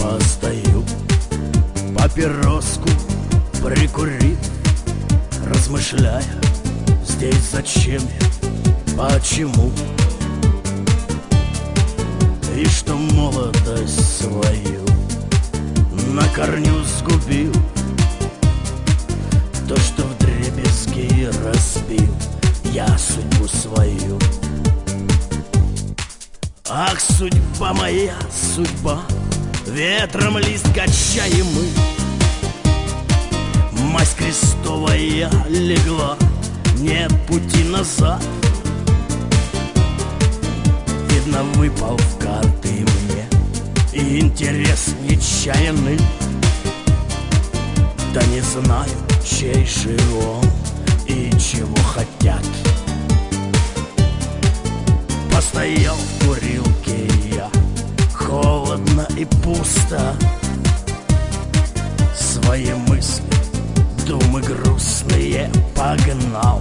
постою, папироску прикурив, размышляя, здесь зачем я, почему, и что молодость свою на корню сгубил, то, что вдребезги разбил я судьбу свою. Ах, судьба моя, судьба, ветром лист качаемый, мазь крестовая легла, нет пути назад. Видно, выпал в карты мне и интерес нечаянный, да не знаю, чей же он и чего хотят. Постоял в курилке я, холодно и пусто, свои мысли, думы грустные погнал.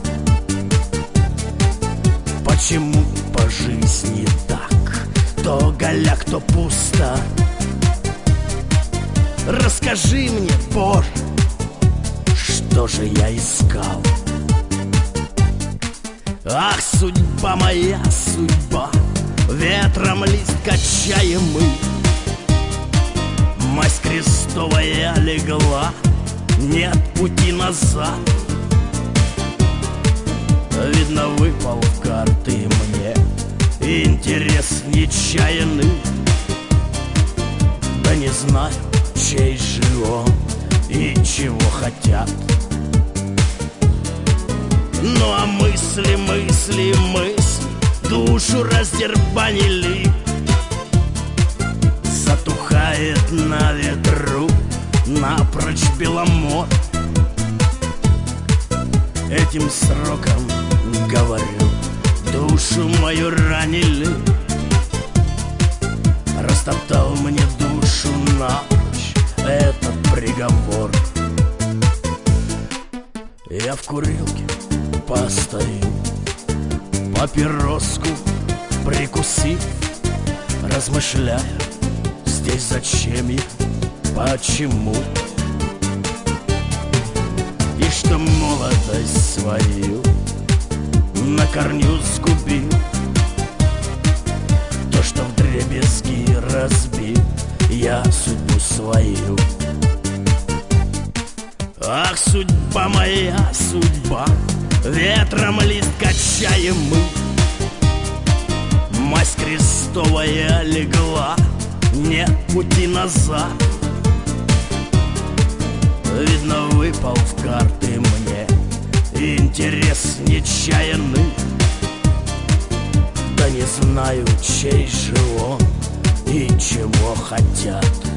Почему по жизни так, то голяк, то пусто? Расскажи мне, Боже, что же я искал? Ах, судьба моя, судьба, ветром лист качаемый, мазь крестовая легла, нет пути назад. Видно, выпал в карты мне интерес нечаянный, да не знаю, чей же он и чего хотят. Ну а мысли, мысли, мысли душу раздербанили, затухает на ветру напрочь Беломор. Этим сроком, говорю, душу мою ранили, растоптал мне душу напрочь этот приговор. Я в курилке постою, папироску прикусив, размышляя, здесь зачем я, почему, и что молодость свою на корню сгубил, то, что вдребезги разбил я судьбу свою. Ах, судьба моя, судьба, ветром лист качаемый, мазь крестовая легла, нет пути назад. Видно, выпал в карты мне интерес нечаянный, да не знаю, чей же он и чего хотят.